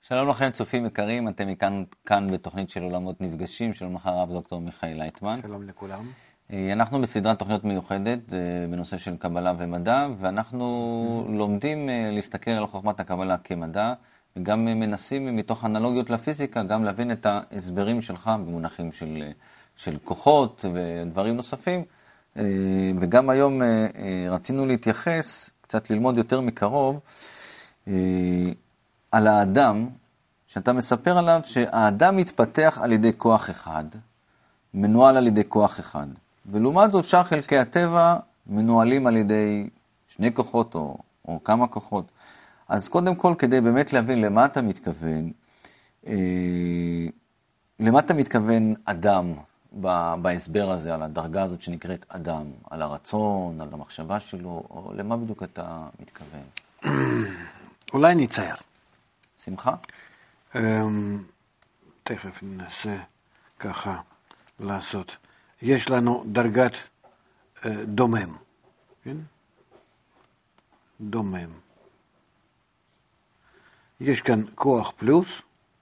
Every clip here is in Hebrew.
שלום לכם צופים יקרים, אתם כאן בתוכנית של עולמות נפגשים, שלום לך הרב דוקטור מיכאל לייטמן. שלום לכולם. אנחנו בסדרת תוכניות מיוחדת בנושא של קבלה ומדע, ואנחנו לומדים להסתכל על חוכמת הקבלה כמדע, וגם מנסים מתוך אנלוגיות לפיזיקה, גם להבין את ההסברים שלך במונחים של כוחות ודברים נוספים. וגם היום רצינו להתייחס, קצת ללמוד יותר מקרוב, על האדם, שאתה מספר עליו שהאדם מתפתח על ידי כוח אחד, מנוהל על ידי כוח אחד. ולעומת זאת שאר חלקי הטבע מנוהלים על ידי שני כוחות או כמה כוחות. אז קודם כל, כדי באמת להבין למה אתה מתכוון, למה אתה מתכוון אדם בהסבר הזה, על הדרגה הזאת שנקראת אדם, על הרצון, על המחשבה שלו, או למה בדיוק אתה מתכוון? אולי נצייר. שמחה? תכף ננסה ככה לעשות. יש לנו דרגת דומם, כן? דומם. יש כאן כוח פלוס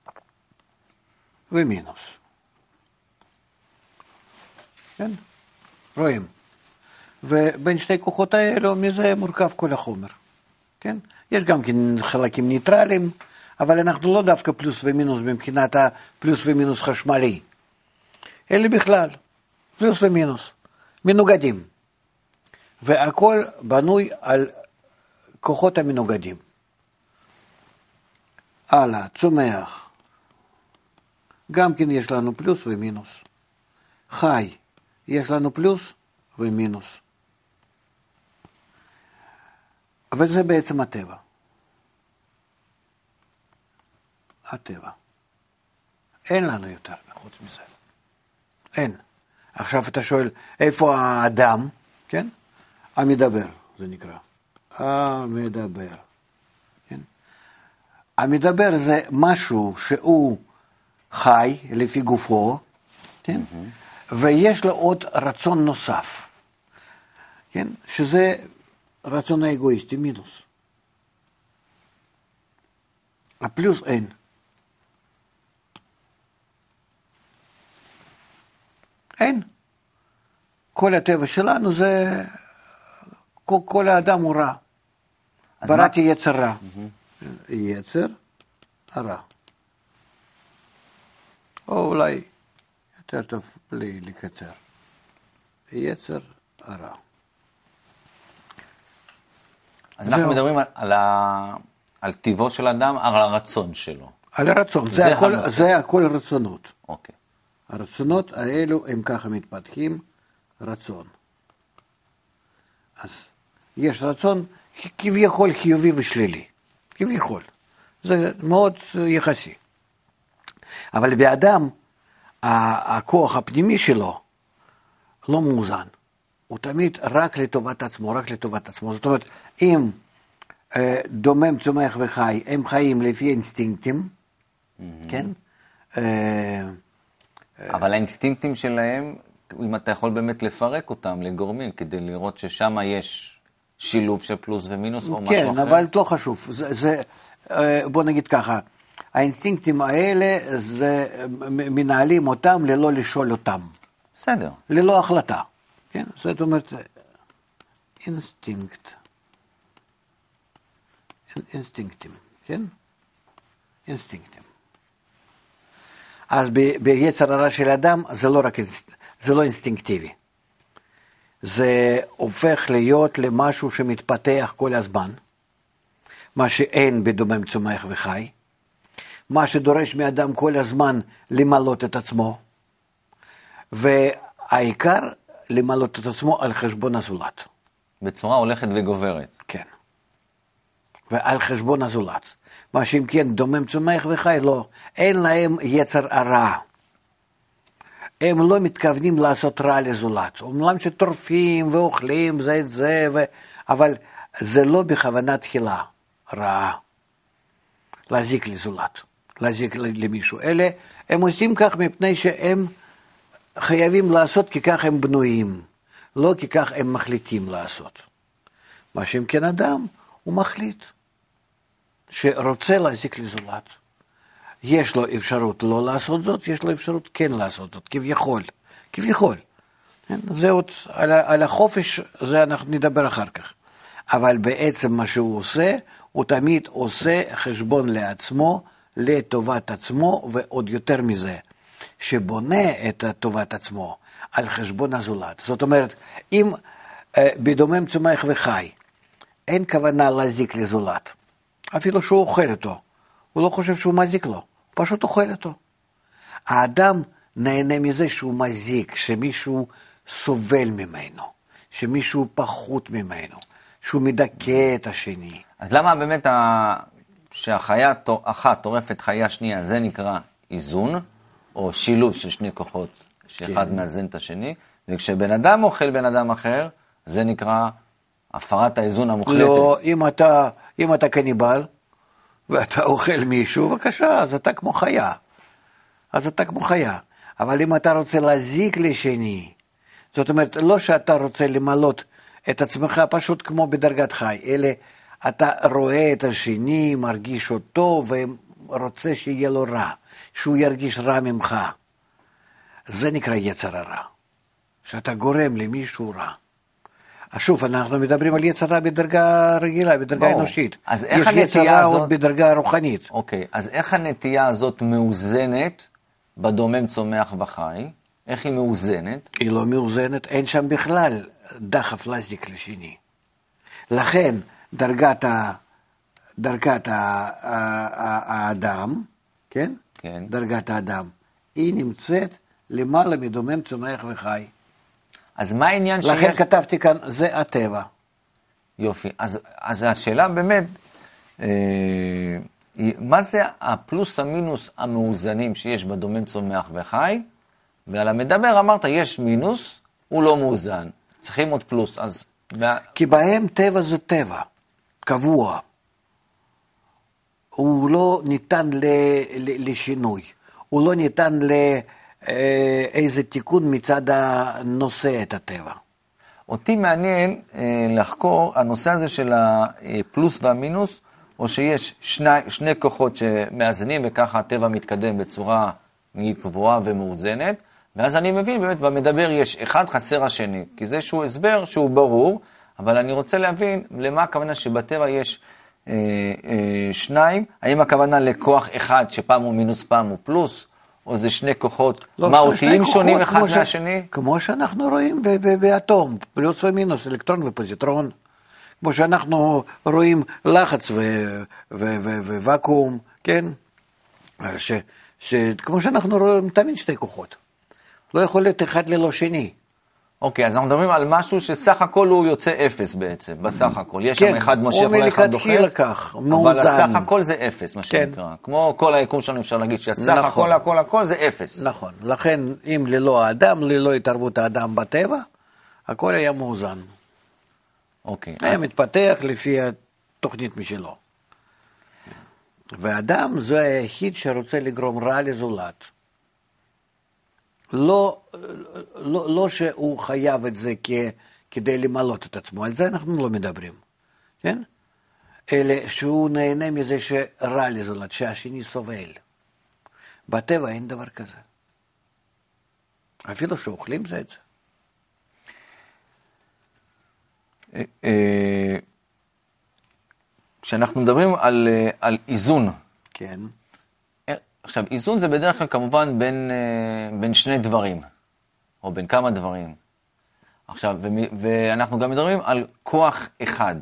ומינוס. כן? רואים. ובין שתי כוחות האלו, מזה מורכב כל החומר. כן? יש גם כן חלקים ניטרליים, אבל אנחנו לא דווקא פלוס ומינוס מבחינת הפלוס ומינוס חשמלי, אלא בכלל, פלוס ומינוס, מנוגדים. והכל בנוי על כוחות המנוגדים. הלאה, צומח. גם כן יש לנו פלוס ומינוס. חי, יש לנו פלוס ומינוס. אבל זה בעצם הטבע. הטבע. אין לנו יותר חוץ מזה. אין. עכשיו אתה שואל, איפה האדם? כן? המדבר, זה נקרא. המדבר. כן? המדבר זה משהו שהוא חי לפי גופו, כן? ויש לו עוד רצון נוסף. כן? שזה רצון האגואיסטי, מינוס. הפלוס אין. אין. כל הטבע שלנו זה, כל האדם הוא רע. בראתי יצר רע. יצר הרע. או אולי יותר טוב בלי לקצר. יצר הרע. אז אנחנו מדברים על טבעו של אדם, על הרצון שלו. על הרצון, זה הכל רצונות. אוקיי. הרצונות האלו הם ככה מתפתחים, רצון. אז יש רצון כביכול חיובי ושלילי. כביכול. זה מאוד יחסי. אבל באדם, הכוח הפנימי שלו לא מאוזן. הוא תמיד רק לטובת עצמו, רק לטובת עצמו. זאת אומרת, אם דומם, צומח וחי, הם חיים לפי אינסטינקטים, כן? אבל האינסטינקטים שלהם, אם אתה יכול באמת לפרק אותם לגורמים, כדי לראות ששם יש שילוב של פלוס ומינוס או משהו אחר. כן, אבל לא חשוב. בוא נגיד ככה, האינסטינקטים האלה, מנהלים אותם ללא לשאול אותם. בסדר. ללא החלטה. כן? זאת אומרת, אינסטינקטים, כן? אינסטינקטים. אז ביצר הרע של אדם זה לא אינסטינקטיבי. זה הופך להיות למשהו שמתפתח כל הזמן, מה שאין בדומם, צומח וחי, מה שדורש מאדם כל הזמן למלות את עצמו, והעיקר למלות את עצמו על חשבון הזולת. בצורה הולכת וגוברת. כן. ועל חשבון הזולת. מה שאם כן דומם, צומח וחי, לא. אין להם יצר הרע. הם לא מתכוונים לעשות רע לזולת. אומנם שטורפים ואוכלים זה את זה, אבל זה לא בכוונה תחילה רעה. להזיק לזולת. להזיק למישהו. אלה, הם עושים כך מפני שהם חייבים לעשות כי כך הם בנויים. לא כי כך הם מחליטים לעשות. מה שאם כן אדם, הוא מחליט. שרוצה להזיק לזולת, יש לו אפשרות לא לעשות זאת, יש לו אפשרות כן לעשות זאת, כביכול. כביכול. זה עוד, על החופש, זה אנחנו נדבר אחר כך. אבל בעצם מה שהוא עושה, הוא תמיד עושה חשבון לעצמו, לטובת עצמו, ועוד יותר מזה, שבונה את טובת עצמו על חשבון הזולת. זאת אומרת, אם בדומם צומח וחי, אין כוונה להזיק לזולת, אפילו שהוא אוכל אותו, הוא לא חושב שהוא מזיק לו, הוא פשוט אוכל אותו. האדם נהנה מזה שהוא מזיק, שמישהו סובל ממנו, שמישהו פחות ממנו, שהוא מדכא את השני. אז למה באמת שהחיה אחת טורפת חיה שנייה, זה נקרא איזון, או שילוב של שני כוחות, שאחד מאזן את השני, וכשבן אדם אוכל בן אדם אחר, זה נקרא הפרת האיזון המוחלטת. לא, אם אתה קניבל, ואתה אוכל מישהו, בבקשה, אז אתה כמו חיה. אבל אם אתה רוצה להזיק לשני, זאת אומרת, לא שאתה רוצה למלות את עצמך פשוט כמו בדרגת חי, אלא אתה רואה את השני, מרגיש אותו, ורוצה שיהיה לו רע, שהוא ירגיש רע ממך. זה נקרא יצר הרע, שאתה גורם למישהו רע. שוב, אנחנו מדברים על יצר רע בדרגה רגילה, בדרגה אנושית. יש יצר רע עוד בדרגה רוחנית. אוקיי, אז איך הנטייה הזאת מאוזנת בדומם צומח וחי? איך היא מאוזנת? היא לא מאוזנת, אין שם בכלל דחף להזיק לשני. לכן דרגת האדם, כן? כן. דרגת האדם, היא נמצאת למעלה מדומם צומח וחי. אז מה העניין שיש? לכן כתבתי כאן, זה הטבע. יופי, אז השאלה באמת, מה זה הפלוס המינוס המאוזנים שיש בדומם צומח וחי? ועל המדבר אמרת, יש מינוס, הוא לא מאוזן. צריכים עוד פלוס, אז... כי בהם טבע זה טבע, קבוע. הוא לא ניתן לשינוי. הוא לא ניתן לאיזה תיקון מצד הנושא את הטבע. אותי מעניין לחקור הנושא הזה של הפלוס והמינוס, או שיש שני כוחות שמאזנים, וככה הטבע מתקדם בצורה קבועה ומאוזנת, ואז אני מבין, באמת, במדבר יש אחד חסר השני, כי זה שהוא הסבר שהוא ברור, אבל אני רוצה להבין למה הכוונה שבטבע יש שניים, האם הכוונה לכוח אחד שפעם הוא מינוס פעם הוא פלוס, או זה שני כוחות מהותיים שונים אחד מהשני? כמו שאנחנו רואים באטום, פלוס ומינוס, אלקטרון ופוזיטרון, כמו שאנחנו רואים לחץ וואקום, כן? כמו שאנחנו רואים תמיד שתי כוחות. לא יכול להיות אחד ללא שני. אוקיי, אז אנחנו מדברים על משהו שסך הכל הוא יוצא אפס בעצם, בסך הכל. יש שם אחד מושך ואחד דוחף, אבל הסך הכל זה אפס, מה שנקרא. כמו כל היקום שלנו אפשר להגיד שהסך הכל זה אפס. נכון, לכן אם ללא האדם, ללא התערבות האדם בטבע, הכל היה מאוזן. אוקיי. היה מתפתח לפי התוכנית משלו. והאדם זה היחיד שרוצה לגרום רע לזולת. לא שהוא חייב את זה כדי למלות את עצמו, על זה אנחנו לא מדברים, כן? אלא שהוא נהנה מזה שרע לזולת, שהשני סובל. בטבע אין דבר כזה. אפילו שאוכלים זה את זה. כשאנחנו מדברים על איזון, כן. עכשיו, איזון זה בדרך כלל כמובן בין שני דברים, או בין כמה דברים. עכשיו, ואנחנו גם מדברים על כוח אחד.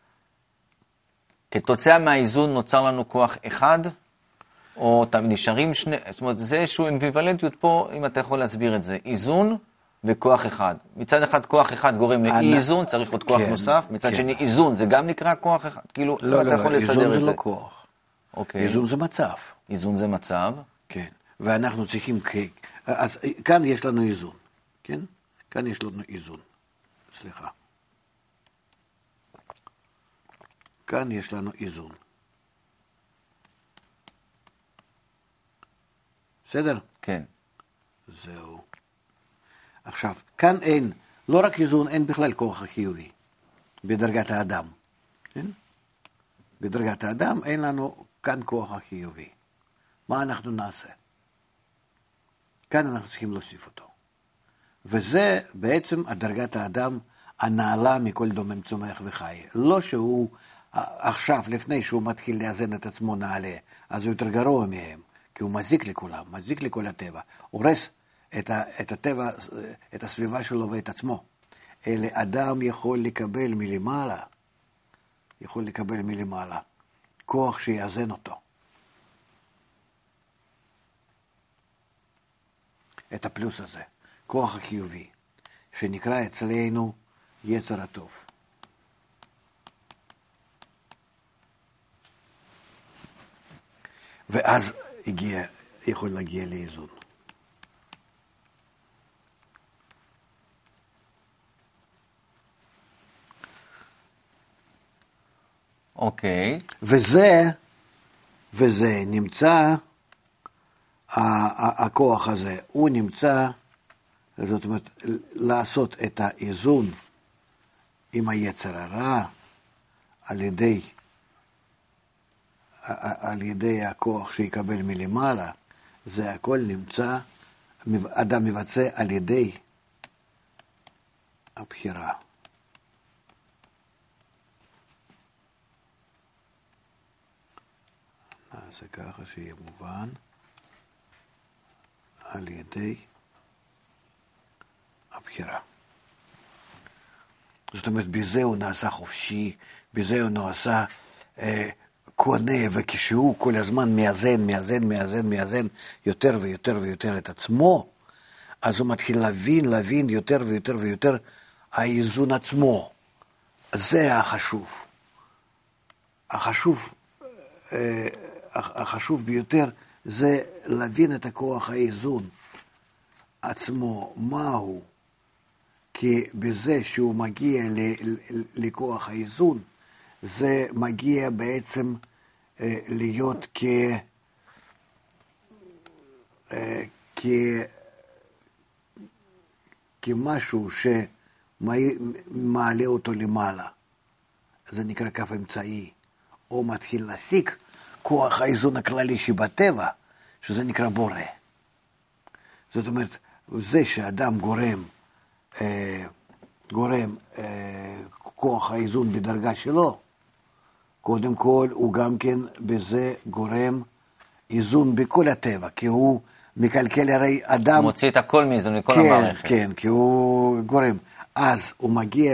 כתוצאה מהאיזון נוצר לנו כוח אחד, או נשארים שני, זאת אומרת, זה איזשהו אמביוולנטיות פה, אם אתה יכול להסביר את זה. איזון וכוח אחד. מצד אחד, כוח אחד גורם לאי איזון, צריך עוד כוח נוסף. מצד שני, איזון, זה גם נקרא כוח אחד. כאילו, לא, אתה יכול לסדר את זה. איזון זה לא כוח. אוקיי. איזון זה מצב. איזון זה מצב. כן. ואנחנו צריכים, אז כאן יש לנו איזון. כן? כאן יש לנו איזון. סליחה. כאן יש לנו איזון. בסדר? כן. זהו. עכשיו, כאן אין, לא רק איזון, אין בכלל כוח החיובי בדרגת האדם. כן? בדרגת האדם אין לנו כאן כוח החיובי. מה אנחנו נעשה? כאן אנחנו צריכים להוסיף אותו. וזה בעצם הדרגת האדם הנעלה מכל דומם צומח וחי. לא שהוא עכשיו, לפני שהוא מתחיל לאזן את עצמו נעלה, אז הוא יותר גרוע מהם, כי הוא מזיק לכולם, מזיק לכל הטבע. הורס את הטבע, את הסביבה שלו ואת עצמו. אלא אדם יכול לקבל מלמעלה, כוח שיאזן אותו. את הפלוס הזה, כוח החיובי, שנקרא אצלנו יצר הטוב. ואז יכול להגיע לאיזון. אוקיי. וזה נמצא, הכוח הזה, הוא נמצא, זאת אומרת, לעשות את האיזון עם היצר הרע על ידי הכוח שיקבל מלמעלה, זה הכל נמצא, אדם מבצע על ידי הבחירה. נעשה ככה שיהיה מובן. על ידי הבחירה. זאת אומרת, בזה הוא נעשה חופשי, בזה הוא נעשה קונה, וכשהוא כל הזמן מאזן יותר ויותר ויותר את עצמו, אז הוא מתחיל להבין יותר ויותר ויותר האיזון עצמו. זה החשוב. החשוב ביותר זה להבין את הכוח האיזון עצמו, מהו, כי בזה שהוא מגיע לכוח האיזון, זה מגיע בעצם להיות כמשהו שמעלה אותו למעלה. זה נקרא כף אמצעי, או מתחיל להשיג כוח האיזון הכללי שבטבע, שזה נקרא בורא. זאת אומרת, זה שאדם גורם כוח האיזון בדרגה שלו, קודם כל הוא גם כן בזה גורם איזון בכל הטבע, כי הוא מקלקל הרי אדם... מוציא את הכל מאיזון, מכל המערכת. כן, כי הוא גורם. אז הוא מגיע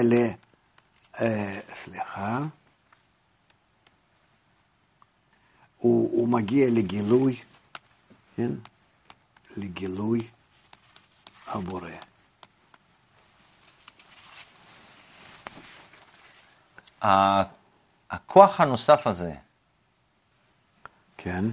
הוא מגיע לגילוי, כן? לגילוי הבורא. הכוח הנוסף הזה, כן.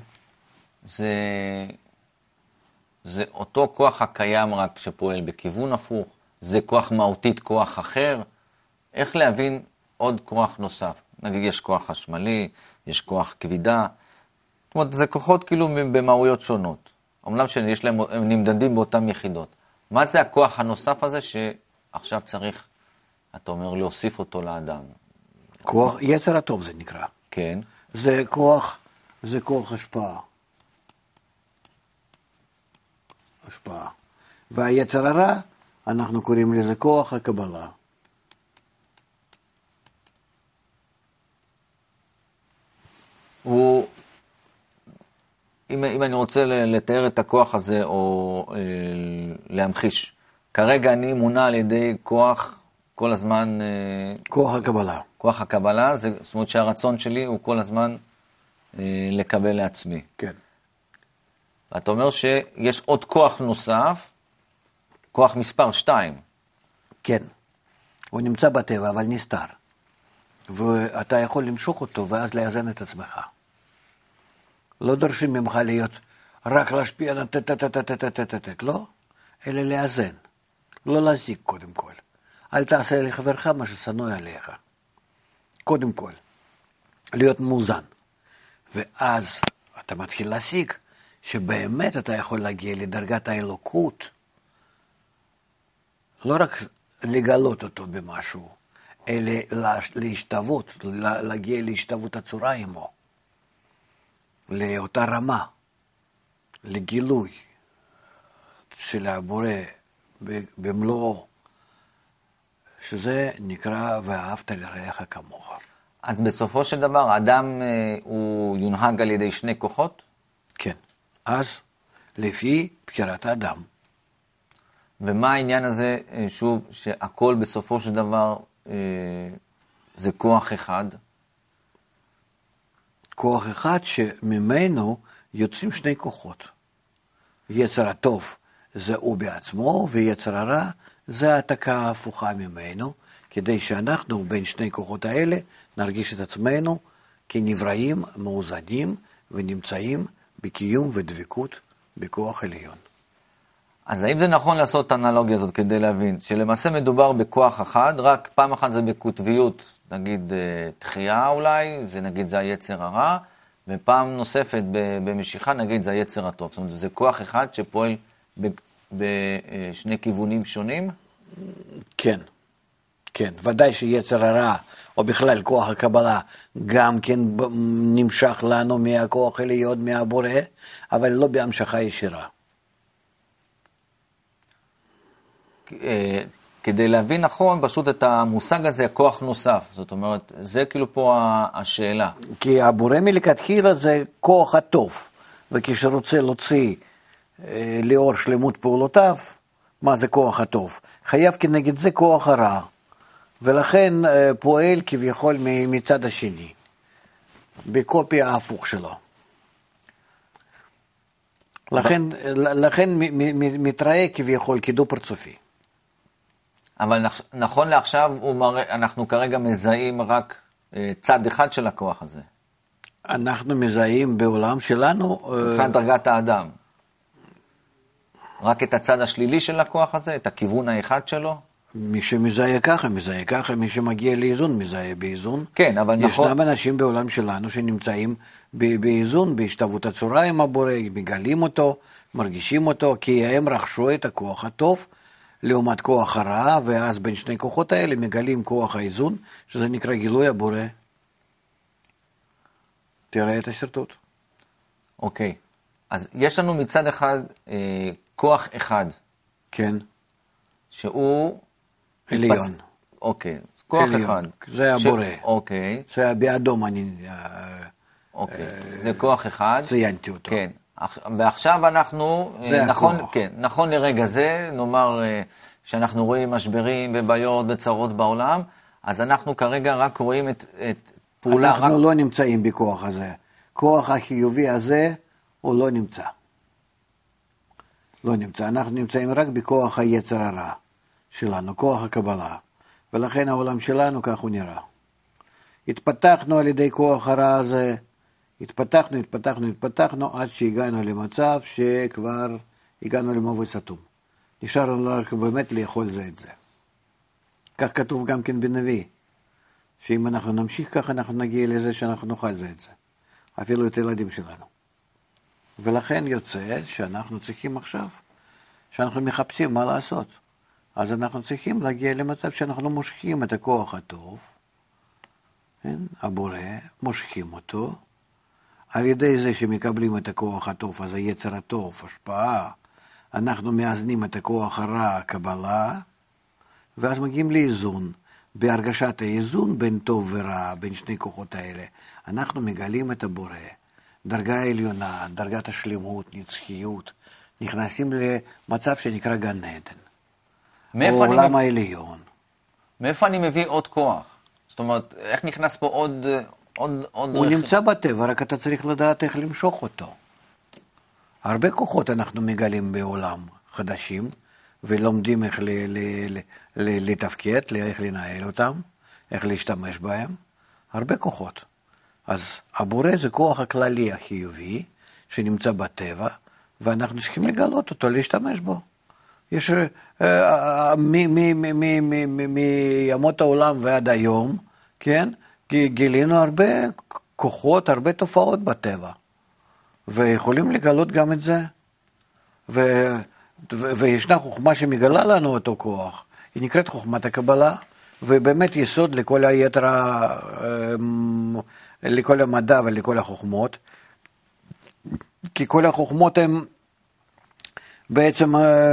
זה אותו כוח הקיים רק שפועל בכיוון הפוך, זה כוח מהותית, כוח אחר. איך להבין עוד כוח נוסף? נגיד יש כוח חשמלי, יש כוח כבידה, זאת אומרת, זה כוחות כאילו במהויות שונות. אומנם שיש להם, הם נמדדים באותן יחידות. מה זה הכוח הנוסף הזה שעכשיו צריך, אתה אומר, להוסיף אותו לאדם? כוח, יצר הטוב זה נקרא. כן. זה כוח השפעה. השפעה. והיצר הרע, אנחנו קוראים לזה כוח הקבלה. אם אני רוצה לתאר את הכוח הזה או להמחיש, כרגע אני מונע על ידי כוח כל הזמן... כוח הקבלה. כוח הקבלה, זאת אומרת שהרצון שלי הוא כל הזמן לקבל לעצמי. כן. אתה אומר שיש עוד כוח נוסף, כוח מספר 2. כן. הוא נמצא בטבע, אבל נסתר. ואתה יכול למשוך אותו ואז לאזן את עצמך. לא דורשים ממך להיות רק להשפיע, לא, אלא לאזן. לא להזיק קודם כל. אל תעשה לחברך מה ששנוא עליך. קודם כל, להיות מאוזן. ואז אתה מתחיל להשיג שבאמת אתה יכול להגיע לדרגת האלוקות, לא רק לגלות אותו במשהו, אלא להשתוות, להגיע להשתוות הצורה עמו, לאותה רמה. לגילוי של הבורא במלואו, שזה נקרא ואהבת לרעך כמוך. אז בסופו של דבר, האדם הוא יונהג על ידי שני כוחות? כן. אז לפי בחירת האדם. ומה העניין הזה, שוב, שהכל בסופו של דבר זה כוח אחד? כוח אחד שממנו יוצאים שני כוחות. יצר הטוב זה הוא בעצמו, ויצר הרע זה העתקה ההפוכה ממנו, כדי שאנחנו בין שני כוחות האלה נרגיש את עצמנו כנבראים, מאוזנים ונמצאים בקיום ודבקות בכוח עליון. אז האם זה נכון לעשות את האנלוגיה הזאת כדי להבין שלמעשה מדובר בכוח אחד, רק פעם אחת זה בקוטביות, נגיד תחייה אולי, זה נגיד זה היצר הרע, ופעם נוספת במשיכה נגיד זה היצר הטוב. זאת אומרת, זה כוח אחד שפועל בשני כיוונים שונים? כן, כן, ודאי שיצר הרע, או בכלל כוח הקבלה, גם כן נמשך לנו מהכוח עליון, מהבורא, אבל לא בהמשכה ישירה. כדי להבין נכון, פשוט את המושג הזה, כוח נוסף. זאת אומרת, זה כאילו פה השאלה. כי הבורא מלכתחילה זה כוח הטוב, וכשרוצה להוציא לאור שלמות פעולותיו, מה זה כוח הטוב? חייב כנגד זה כוח הרע, ולכן פועל כביכול מצד השני, בקופי ההפוך שלו. לכן מתראה כביכול כדו פרצופי. אבל נכון לעכשיו, אנחנו כרגע מזהים רק צד אחד של הכוח הזה. אנחנו מזהים בעולם שלנו... מבחינת דרגת האדם. רק את הצד השלילי של הכוח הזה, את הכיוון האחד שלו? מי שמזהה ככה, מזהה ככה, מי שמגיע לאיזון, מזהה באיזון. כן, אבל נכון... ישנם אנשים בעולם שלנו שנמצאים באיזון, בהשתוות הצורה עם הבורא, מגלים אותו, מרגישים אותו, כי הם רכשו את הכוח הטוב, לעומת כוח הרע, ואז בין שני כוחות האלה מגלים כוח האיזון, שזה נקרא גילוי הבורא. תראה את השרטוט. אוקיי. אז יש לנו מצד אחד כוח אחד. כן. שהוא... עליון. אוקיי. כוח עליון. אחד. זה הבורא. אוקיי. זה באדום אני... אוקיי. זה כוח אחד. ציינתי אותו. כן. ועכשיו אנחנו, נכון לרגע זה, נאמר שאנחנו רואים משברים ובעיות וצרות בעולם, אז אנחנו כרגע רק רואים את פעולה... אנחנו לא נמצאים בכוח הזה. כוח החיובי הזה הוא לא נמצא. לא נמצא. אנחנו נמצאים רק בכוח היצר הרע שלנו, כוח הקבלה. ולכן העולם שלנו כך הוא נראה. התפתחנו על ידי כוח הרע הזה, התפתחנו עד שהגענו למצב שכבר הגענו למבוי סתום. נשאר לנו רק באמת לאכול זה את זה. כך כתוב גם כן בנביא, שאם אנחנו נמשיך כך אנחנו נגיע לזה שאנחנו נאכל זה את זה. אפילו את הילדים שלנו. ולכן יוצא שאנחנו צריכים עכשיו, שאנחנו מחפשים מה לעשות. אז אנחנו צריכים להגיע למצב שאנחנו מושכים את הכוח הטוב, הבורא, מושכים אותו, על ידי זה שמקבלים את הכוח הטוב, אז היצר הטוב, השפעה, אנחנו מאזנים את הכוח הרע, קבלה, ואז מגיעים לאיזון. בהרגשת האיזון בין טוב ורע, בין שני כוחות האלה, אנחנו מגלים את הבורא, דרגה עליונה, דרגת השלמות, נצחיות, נכנסים למצב שנקרא גן עדן, או עולם העליון. מאיפה אני מביא עוד כוח? זאת אומרת, איך נכנס פה עוד הוא נמצא בטבע, רק אתה צריך לדעת איך למשוך אותו. הרבה כוחות אנחנו מגלים בעולם חדשים, ולומדים איך לתפקד, איך לנהל אותם, איך להשתמש בהם. הרבה כוחות. אז הבורא זה כוח הכללי החיובי, שנמצא בטבע, ואנחנו צריכים לגלות אותו, להשתמש בו. יש מימות העולם ועד היום, כן? גילינו הרבה כוחות, הרבה תופעות בטבע, ויכולים לגלות גם את זה, וישנה חוכמה שמגלה לנו אותו כוח, היא נקראת חוכמת הקבלה, ובאמת יסוד לכל היתר, לכל המדע ולכל החוכמות, כי כל החוכמות הן בעצם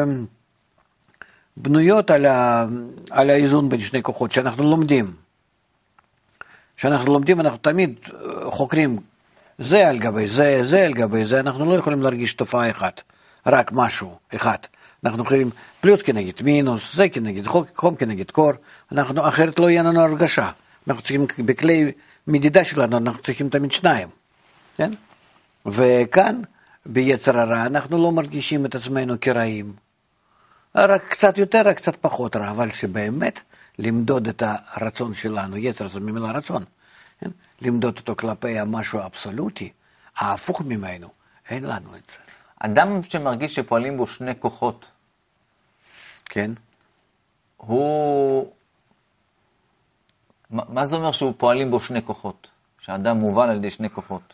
בנויות על האיזון בין שני כוחות שאנחנו לומדים. כשאנחנו לומדים אנחנו תמיד חוקרים זה על גבי זה, זה על גבי זה, אנחנו לא יכולים להרגיש תופעה אחת, רק משהו אחד. אנחנו יכולים פלוס כנגד מינוס, זה כנגד חום כנגד קור, אחרת לא יהיה לנו הרגשה. אנחנו צריכים, בכלי מדידה שלנו, אנחנו צריכים תמיד שניים. כן? וכאן, ביצר הרע, אנחנו לא מרגישים את עצמנו כרעים. רק קצת יותר, רק קצת פחות רע, אבל שבאמת למדוד את הרצון שלנו, יצר זה ממילה רצון, כן? למדוד אותו כלפי המשהו האבסולוטי, ההפוך ממנו, אין לנו את זה. אדם שמרגיש שפועלים בו שני כוחות, כן? מה זה אומר שהוא פועלים בו שני כוחות? שהאדם מובל על ידי שני כוחות?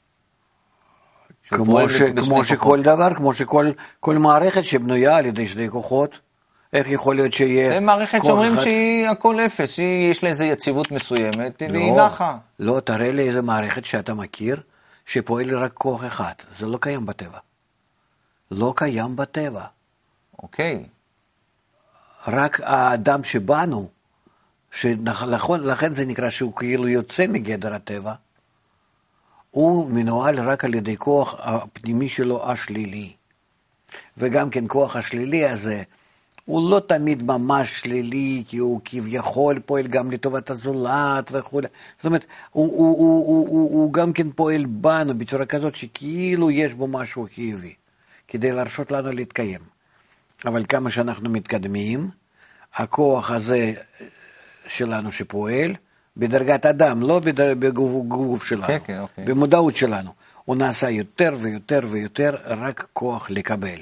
כמו שכל דבר, כמו שכל מערכת שבנויה על ידי שני כוחות, איך יכול להיות שיהיה... זה מערכת שאומרים שהיא הכל אפס, שיש לה איזו יציבות מסוימת, והיא נחה. לא, תראה לי איזו מערכת שאתה מכיר, שפועל רק כוח אחד. זה לא קיים בטבע. לא קיים בטבע. אוקיי. רק האדם שבנו, לכן זה נקרא שהוא כאילו יוצא מגדר הטבע, הוא מנוהל רק על ידי כוח הפנימי שלו השלילי. וגם כן כוח השלילי הזה, הוא לא תמיד ממש שלילי, כי הוא כביכול פועל גם לטובת הזולת וכו'. זאת אומרת, הוא גם כן פועל בנו בצורה כזאת שכאילו יש בו משהו חיובי, כדי להרשות לנו להתקיים. אבל כמה שאנחנו מתקדמים, הכוח הזה שלנו שפועל, בדרגת אדם, לא בגוף שלנו, כן, אוקיי. במודעות שלנו, הוא נעשה יותר ויותר ויותר רק כוח לקבל.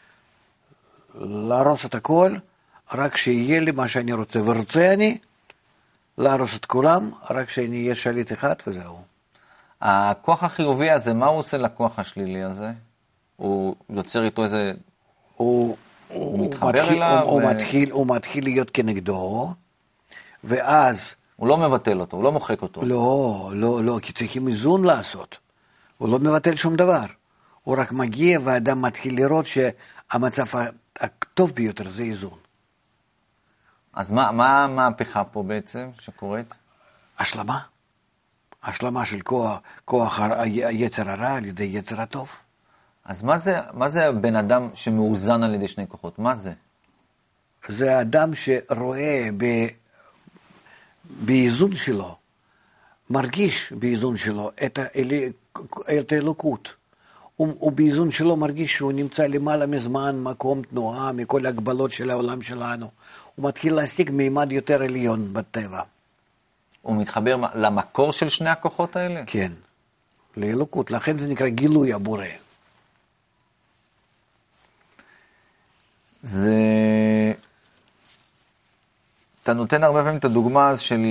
להרוס את הכל, רק שיהיה לי מה שאני רוצה, ורוצה אני להרוס את כולם, רק שאני אהיה שליט אחד וזהו. הכוח החיובי הזה, מה הוא עושה לכוח השלילי הזה? הוא יוצר איתו איזה... הוא מתחבר אליו? הוא מתחיל להיות כנגדו, ואז... הוא לא מבטל אותו, הוא לא מוחק אותו. לא, כי צריכים איזון לעשות. הוא לא מבטל שום דבר. הוא רק מגיע והאדם מתחיל לראות שהמצב הטוב ביותר זה איזון. אז מה המהפכה פה בעצם שקורית? השלמה. השלמה של כוח היצר הרע על ידי יצר הטוב. אז מה זה בן אדם שמאוזן על ידי שני כוחות? מה זה? זה האדם שרואה באיזון שלו, מרגיש באיזון שלו את האלוקות. הוא באיזון שלו מרגיש שהוא נמצא למעלה מזמן, מקום תנועה, מכל ההגבלות של העולם שלנו. הוא מתחיל להשיג מימד יותר עליון בטבע. הוא מתחבר למקור של שני הכוחות האלה? כן, לאלוקות. לכן זה נקרא גילוי הבורא. אתה נותן הרבה פעמים את הדוגמה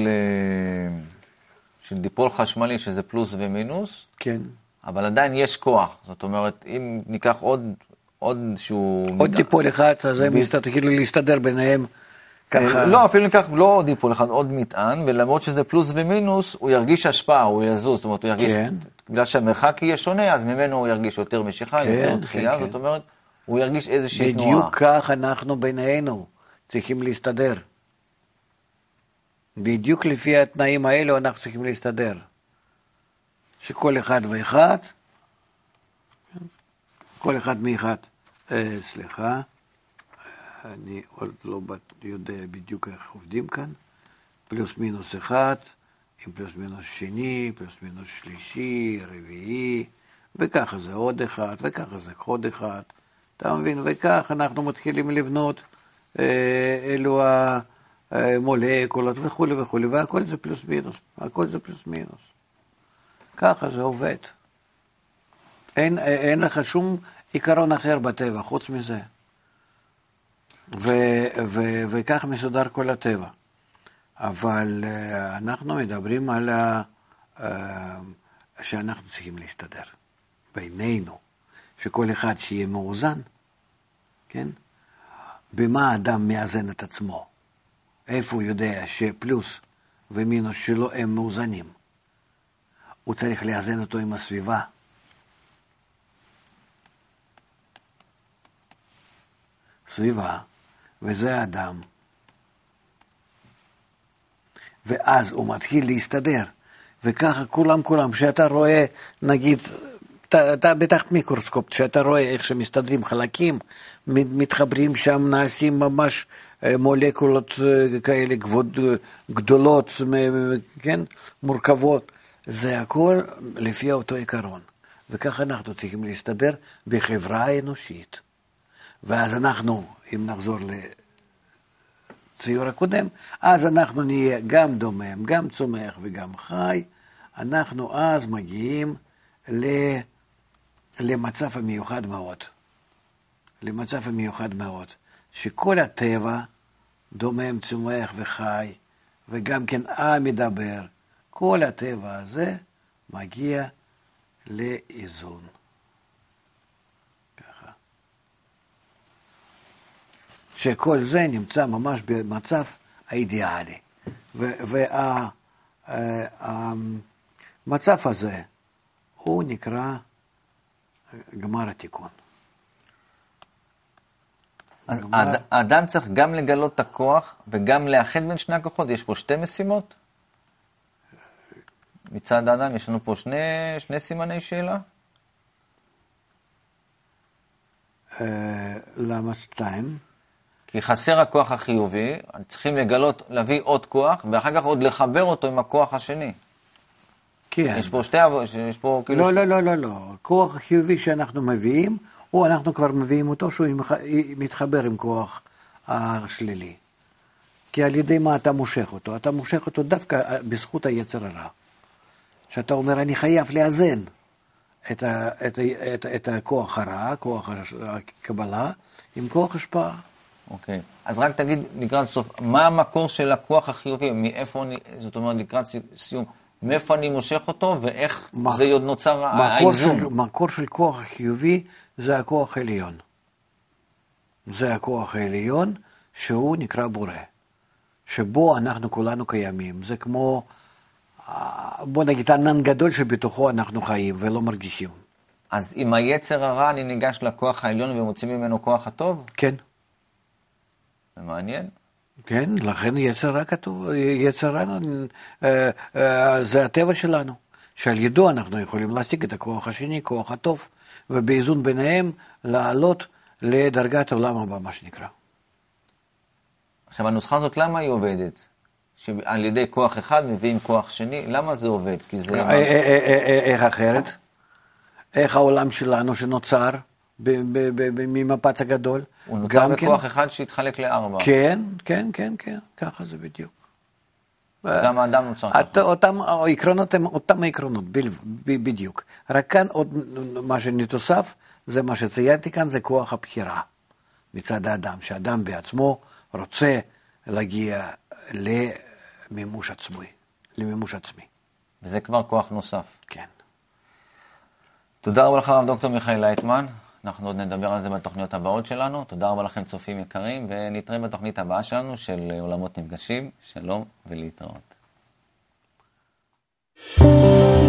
של דיפול חשמלי, שזה פלוס ומינוס. כן. אבל עדיין יש כוח. זאת אומרת, אם ניקח עוד שהוא... עוד דיפול אחד, אז הם כאילו להסתדר ביניהם ככה. לא, אפילו ניקח לא עוד דיפול אחד, עוד מטען, ולמרות שזה פלוס ומינוס, הוא ירגיש השפעה, הוא יזוז. זאת אומרת, הוא ירגיש... כן. בגלל שהמרחק יהיה שונה, אז ממנו הוא ירגיש יותר משיכה, יותר דחייה. זאת אומרת, הוא ירגיש איזושהי תנועה. בדיוק כך אנחנו בינינו צריכים להסתדר. בדיוק לפי התנאים האלו אנחנו צריכים להסתדר. שכל אחד ואחד, כל אחד מאחד, סליחה, אני עוד לא יודע בדיוק איך עובדים כאן, פלוס מינוס אחד, עם פלוס מינוס שני, פלוס מינוס שלישי, רביעי, וככה זה עוד אחד, וככה זה עוד אחד, אתה מבין? וכך אנחנו מתחילים לבנות אלו המולקולות וכו' וכו', והכל זה פלוס מינוס, הכל זה פלוס מינוס. ככה זה עובד. אין לך שום עיקרון אחר בטבע, חוץ מזה. וכך מסודר כל הטבע. אבל אנחנו מדברים על שאנחנו צריכים להסתדר בינינו, שכל אחד שיהיה מאוזן, כן? במה האדם מאזן את עצמו? איפה הוא יודע שפלוס ומינוס שלו הם מאוזנים? הוא צריך לאזן אותו עם הסביבה. סביבה, וזה האדם. ואז הוא מתחיל להסתדר. וככה כולם, שאתה רואה, נגיד, אתה בתחת מיקרוסקופ, שאתה רואה איך שמסתדרים חלקים, מתחברים שם, נעשים ממש מולקולות כאלה גדולות, כן? מורכבות. זה הכל לפי אותו עיקרון. וככה אנחנו צריכים להסתדר בחברה האנושית. ואז אנחנו, אם נחזור לציור הקודם, אז אנחנו נהיה גם דומם, גם צומח וגם חי. אנחנו אז מגיעים למצב המיוחד מאוד. למצב המיוחד מאוד. שכל הטבע דומם, צומח וחי, וגם כן מדבר. כל הטבע הזה מגיע לאיזון. ככה. שכל זה נמצא ממש במצב האידיאלי. והמצב הזה הוא נקרא גמר התיקון. אז האדם צריך גם לגלות את הכוח וגם לאחד בין שני הכוחות. יש פה שתי משימות? מצד האדם יש לנו פה שני סימני שאלה? למה שתיים? כי חסר הכוח החיובי, צריכים לגלות, להביא עוד כוח, ואחר כך עוד לחבר אותו עם הכוח השני. כן. יש פה יש פה כאילו... לא. כוח החיובי שאנחנו מביאים, או אנחנו כבר מביאים אותו שהוא מתחבר עם כוח השלילי. כי על ידי מה אתה מושך אותו? אתה מושך אותו דווקא בזכות היצר הרע. שאתה אומר, אני חייב לאזן את הכוח הרע, כוח הקבלה, עם כוח השפעה. אוקיי. אז רק תגיד לקראת סוף, מה המקור של הכוח החיובי? מאיפה זאת אומרת, לקראת סיום, מאיפה אני מושך אותו, ואיך זה עוד נוצר האיזון? מקור של כוח החיובי זה הכוח העליון. זה הכוח העליון שהוא נקרא בורא. שבו אנחנו כולנו קיימים. זה כמו, בוא נגיד, ענן גדול שבתוכו אנחנו חיים ולא מרגישים. אז עם היצר הרע אני ניגש לכוח העליון ומוציא ממנו כוח הטוב? כן. זה מעניין. כן, לכן יצר רע כתוב, יצר רע זה הטבע שלנו, שעל ידו אנחנו יכולים להשיג את הכוח השני, כוח הטוב, ובאיזון ביניהם לעלות לדרגת העולם הבא, מה שנקרא. עכשיו, הנוסחה הזאת, למה היא עובדת? שעל ידי כוח אחד מביאים כוח שני, למה זה עובד? כי זה... איך אחרת? איך העולם שלנו שנוצר ממפץ הגדול? הוא נוצר בכוח אחד שהתחלק לארבע. כן, ככה זה בדיוק. גם האדם נוצר ככה. אותם העקרונות הם אותם העקרונות, בדיוק. רק כאן עוד מה שנתוסף, זה מה שציינתי כאן, זה כוח הבחירה מצד האדם, שהאדם בעצמו רוצה להגיע למימוש עצמי. וזה כבר כוח נוסף. כן. תודה רבה לך, הרב דוקטור מיכאל לייטמן. אנחנו עוד נדבר על זה בתוכניות הבאות שלנו. תודה רבה לכם, צופים יקרים, ונתראה בתוכנית הבאה שלנו של עולמות נפגשים. שלום ולהתראות.